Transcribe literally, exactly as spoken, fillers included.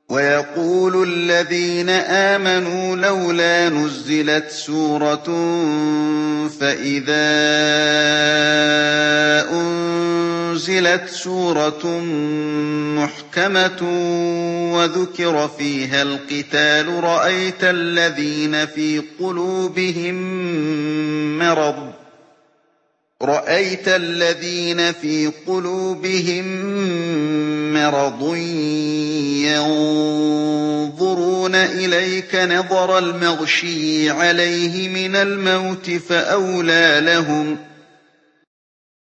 وَيَقُولُ الَّذِينَ آمَنُوا لَوْلَا نُزِّلَتْ سُورَةٌ فَإِذَا أُنزِلَتْ سُورَةٌ مُّحْكَمَةٌ وَذُكِرَ فِيهَا الْقِتَالُ رَأَيْتَ الَّذِينَ فِي قُلُوبِهِم مَّرَضٌ رَأَيْتَ الَّذِينَ فِي قُلُوبِهِم مَّرَضٌ يَنظُرُونَ إِلَيْكَ نَظَرَ الْمَغْشِيِّ عَلَيْهِ مِنَ الْمَوْتِ فَأَوْلَىٰ لَهُمْ